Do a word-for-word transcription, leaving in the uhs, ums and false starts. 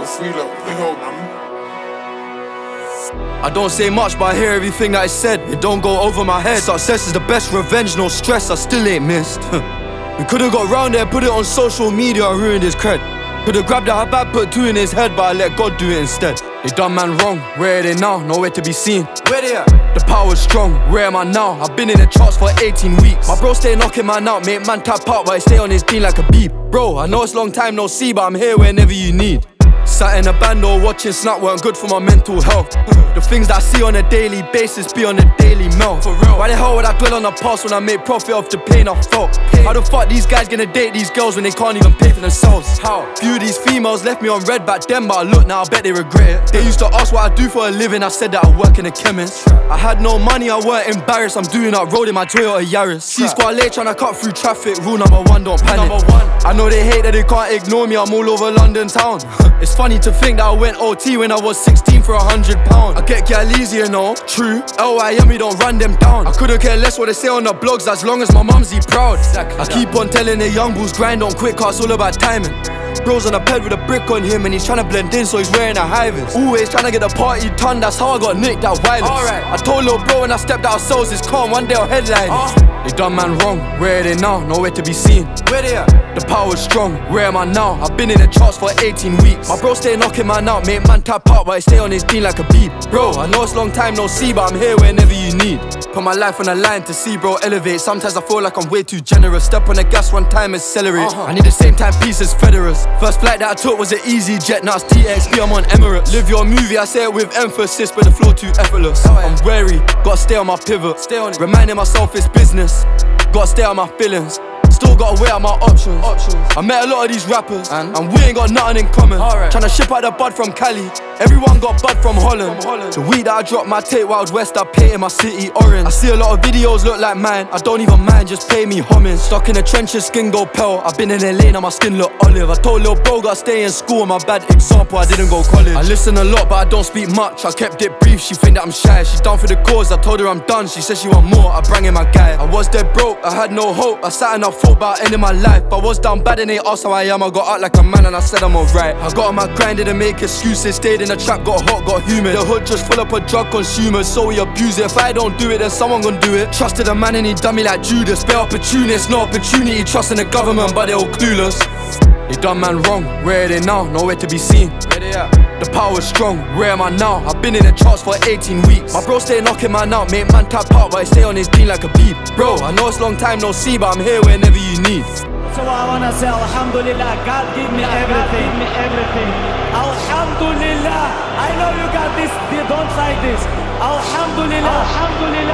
feel like, what the hell, man? I don't say much, but I hear everything that is said. It don't go over my head. Success is the best revenge, no stress, I still ain't missed. We could've got round there, put it on social media and ruined his cred. Could've grabbed a habab, put two in his head, but I let God do it instead. They done man wrong, where are they now? Nowhere to be seen. Where they at? The power's strong, where am I now? I've been in the charts for eighteen weeks. My bro stay knocking man out, make man tap out, but I stay on his team like a beep. Bro, I know it's long time no see, but I'm here whenever you need. Sat in a band or watching Snap weren't good for my mental health. The things that I see on a daily basis be on a daily melt. For real. Why the hell would I dwell on the past when I made profit off the pain I felt? How the fuck these guys gonna date these girls when they can't even pay for themselves? How? Few of these females left me on red back then, but I look now, I bet they regret it. They used to ask what I do for a living, I said that I work in a chemist. I had no money, I weren't embarrassed, I'm doing up road in my Toyota Yaris. C-Squad late tryna cut through traffic, rule number one, don't panic. Number one. I know they hate that they can't ignore me, I'm all over London town. It's funny to think that I went O T when I was sixteen for a hundred pound. I get gal easy, you know, true. L Y M, we don't run them down. I couldn't care less what they say on the blogs as long as my mum's proud. Exactly I that. Keep on telling the young bulls grind on quick, cause it's all about timing. Bro's on a ped with a brick on him and he's tryna blend in so he's wearing a high-vis. Always tryna get the party done, that's how I got nicked, that violence. Alright. I told lil' bro when I stepped out of souls, it's calm, one day I'll headline uh. They done man wrong, where are they now? Nowhere to be seen. Where they at? The power's strong, where am I now? I've been in the charts for eighteen weeks. My bro stay knocking man out, make man tap out, but I stay on his team like a beep. Bro, I know it's long time no see, but I'm here whenever you need. Put my life on the line to see bro elevate. Sometimes I feel like I'm way too generous. Step on the gas one time, accelerate. uh-huh. I need the same time piece as Federers. First flight that I took was an easy jet, now it's T X P, I'm on Emirates. Live your movie, I say it with emphasis, but the flow too effortless. I'm wary, gotta stay on my pivot. Stay on it. Reminding myself it's business. Gotta stay on my feelings. Still gotta weigh out my options. options. I met a lot of these rappers, and, and we ain't got nothing in common. Right. Tryna ship out the bud from Cali. Everyone got bud from Holland. from Holland. The week that I dropped my tape Wild West, I painted my city orange. I see a lot of videos look like mine, I don't even mind, just pay me homage. Stuck in the trenches, skin go pale. I've been in L A, now my skin look olive. I told lil' bro gotta stay in school, my bad example, I didn't go college. I listen a lot, but I don't speak much. I kept it brief, she think that I'm shy. She's down for the cause, I told her I'm done. She said she want more, I bring in my guy. I was dead broke, I had no hope. I sat and I thought about ending my life. I was down bad and they asked how I am. I got out like a man and I said I'm alright. I got on my grind, didn't make excuses. Stayed in the trap, got hot, got humid. The hood just full up of drug consumers, so we abuse it. If I don't do it, then someone gon' do it. Trusted a man and he done me like Judas. They're opportunists, no opportunity. Trusting the government, but they're all clueless. They done man wrong, where are they now? Nowhere to be seen. Where they at? The power's strong, where am I now? I've been in the charts for eighteen weeks. My bro stay knocking man out, make man tap out, but I stay on his team like a beep. Bro, I know it's long time no see, but I'm here whenever you need. So I wanna say Alhamdulillah, God give me everything. God give me everything. Alhamdulillah. I know you got this, they don't like this. Alhamdulillah. Alhamdulillah.